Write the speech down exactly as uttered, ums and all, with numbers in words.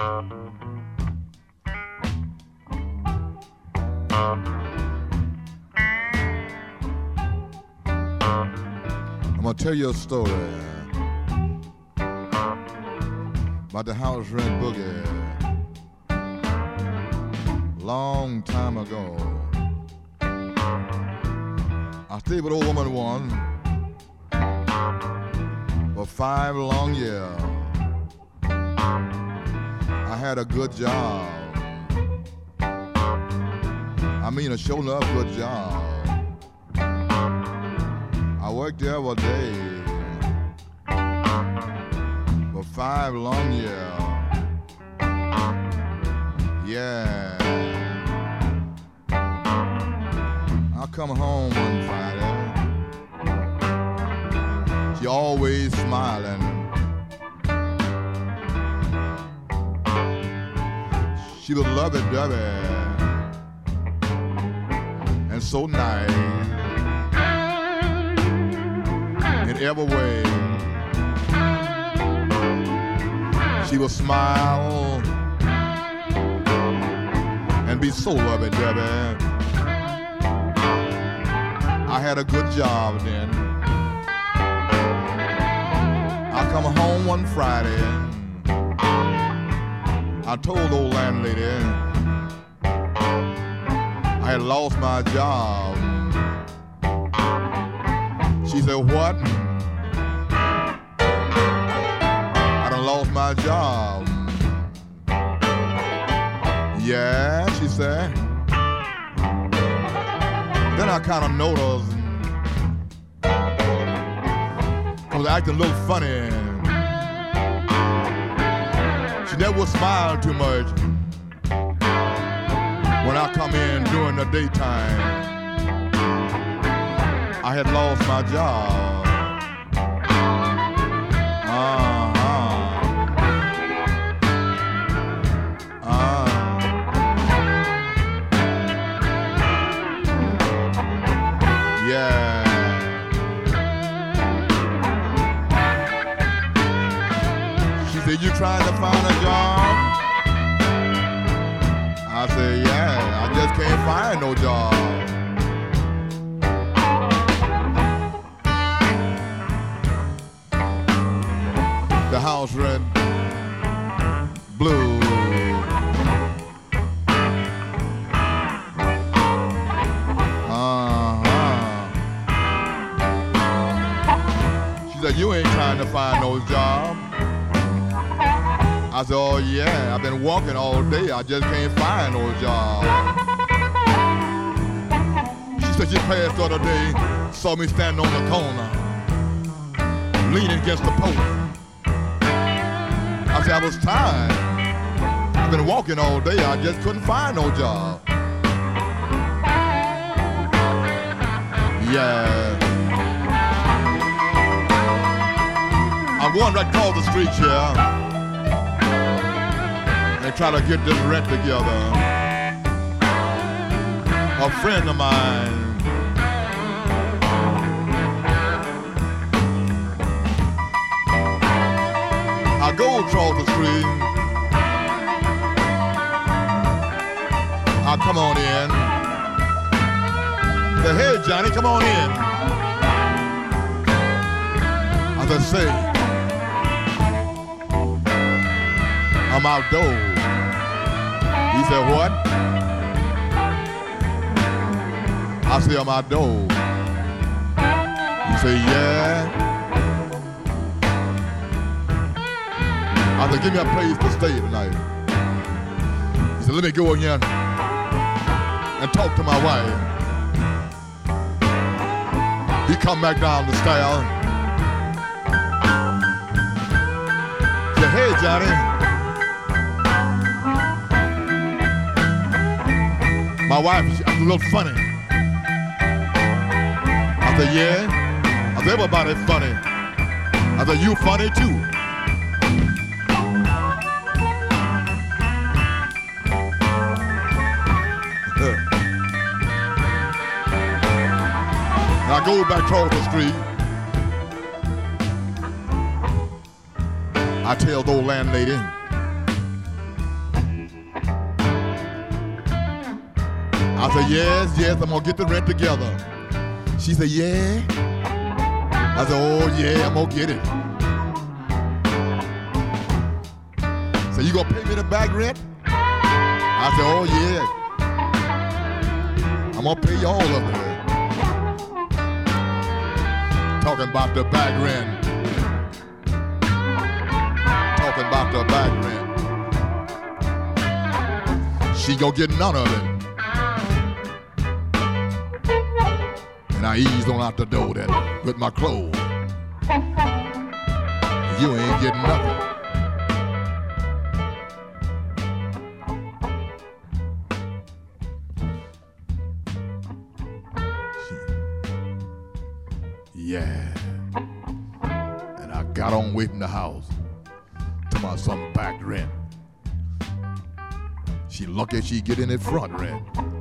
I'm gonna tell you a story about the house rent boogie. Long time ago, I stayed with an old woman once for five long years. I had a good job. I mean, a sure enough good job. I worked there every day for five long years. Yeah. I come home one Friday. She always smiling. She was lovey-dovey and so nice in every way. She would smile and be so lovey-dovey. I had a good job then. I come home one Friday. I told old landlady I had lost my job. She said, what? I done lost my job. Yeah, she said. Then I kind of noticed I was acting a little funny. She never would smile too much when I come in during the daytime. I had lost my job. Uh-huh. Uh. Yeah. She said, you trying to find a job? I said, yeah, I just can't find no job. The house rent blue. Uh-huh. She said, you ain't trying to find no job. I said, oh yeah, I've been walking all day, I just can't find no job. She said she passed the other day, saw me standing on the corner, leaning against the post. I said, I was tired. I've been walking all day, I just couldn't find no job. Yeah. I'm going right across the street here and try to get this rent together. A friend of mine I go across the street. I come on in. Say, hey Johnny, come on in. I said, say, I'm outdoors. He said, what? I said, I'm outdoors. He said, yeah. I said, give me a place to stay tonight. He said, let me go again and talk to my wife. He come back down the stairs. He said, hey Johnny. My wife, she's a little funny. I said, yeah. I said, everybody's funny. I said, you funny too. I go back across the street. I tell the old landlady, I said, yes, yes, I'm gonna get the rent together. She said, yeah. I said, oh yeah, I'm gonna get it. So you gonna pay me the back rent? I said, oh yeah. I'm gonna pay you all of it. Talking about the back rent. Talking about the back rent. She gonna get none of it. And I eased on out the door then with my clothes. You ain't getting nothing. Yeah. And I got on waiting the house to my some back rent. She lucky she get in it front rent.